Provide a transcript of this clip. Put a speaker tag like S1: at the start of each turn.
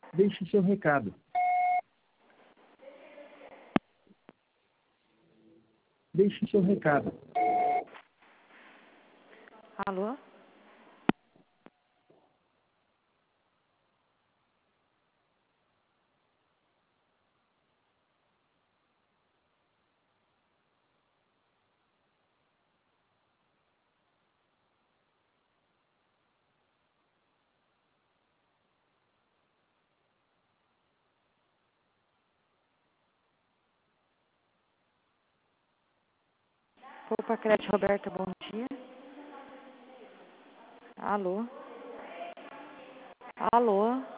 S1: Deixe seu recado. Deixe seu recado.
S2: Alô? Poupa Crédito, Roberta, bom dia. Alô? Alô?